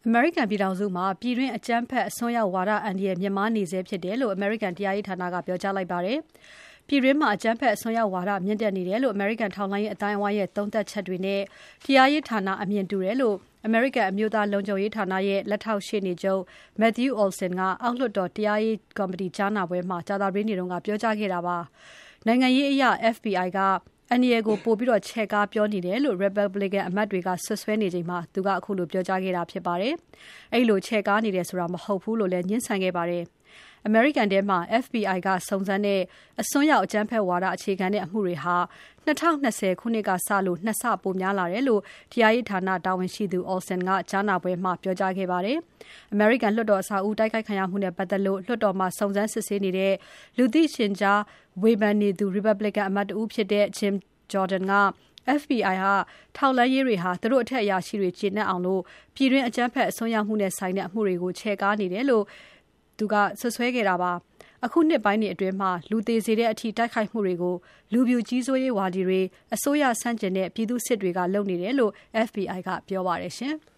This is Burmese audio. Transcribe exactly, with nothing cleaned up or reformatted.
အမေရိကန်ပြည်ထောင်စုမှာပြည်တွင်းအကြမ်းဖက်အစွန်းရောက်ဝါဒအန္တရာယ်မြင့်မားနေဆဲဖြစ်တယ်လို့အမေရိကန်တရားရေးဌာနကပြောကြားလိုက်ပါတယ်။ပြည်တွင်းမှာအကြမ်းဖက်အစွန်းရောက်ဝါဒမြင့်တက်နေတယ်လို့အမေရိကန်ထောက်လှမ်းရေးအတိုင်းအဝိုင်းရဲ့သုံးသပ်ချက်တွေနဲ့တရားရေးဌာနအမြင်တူတယ်လို့အမေရိကန်အမျိုးသားလုံခြုံရေးဌာနရဲ့လက်ထောက်ရှေ့နေချုပ် Matthew Olsen ကအောက်လွှတ်တော်တရားရေးကော်မတီကြားနာပွဲမှာကြာသပတေးနေ့ကပြောကြားခဲ့တာပါ။နိုင်ငံရေးအရ F B I ကအန်ဒီအေကိုပို့ပြီးချဲ့ကားပြောနေတယ်လို့ Republican အမတ်တွေကဆွဆွဲနေချိန်မှာသူကအခုလိုပြောကြားခဲ့တာဖြစ်ပါတယ်။အဲ့လိုချဲ့ကားနေတယ်ဆိုတာမဟုတ်ဘူးလို့လည်းညှင်းဆန်ခဲ့ပါတယ်။အမေရိကန်ထဲမှာ F B I ကစုံစမ်းတဲ့အစွန်းရောက်အကြမ်းဖက်ဝါဒအခြေခံတဲ့အမှုတွေဟာ၂၀၂၀ခုနှစ်ကစလို့နှစ်ဆပိုများလာတယ်လို့တရားရေးဌာနတာဝန်ရှိသူ Olsen ကကြားနာပွဲမှာပြောကြားခဲ့ပါတယ်။ အမေရိကန်လွှတ်တော်အဆောက်အဦတိုက်ခိုက်ခံရမှုနဲ့ပတ်သက်လို့လွှတ်တော်မှာစုံစမ်းစစ်ဆေးနေတဲ့လူသိရှင်ကြားဝေဖန်နေသူ Republican အမတ်တဦးဖြစ်တဲ့ Jim Jordan က F B I ဟာထောက်လှမ်းရေးတွေဟာသူတို့အထက်အရာရှိတွေကျေနပ်အောင်လို့ပြည်တွင်းအကြမ်းဖက်အစွန်းရောက်မှုနဲ့ဆိုင်တဲ့အမှုတွေကိုချဲ့ကားနေတယ်လို့သူကဆွဆွဲခဲ့တာပါ။အခုနှစ်ပိုင်းတွေအတွင်းမှာလူသေးစေတဲ့အထိတိုက်ခိုက်မှုတွေကိုလူပြူကြီးစိုးရေးဝါဒီတွေအစိုးရဆန့်ကျင်တဲ့ပြည်သူစစ်တွေကလုပ်နေတယ်လို့ F B I ကပြောပါတယ်ရှင်။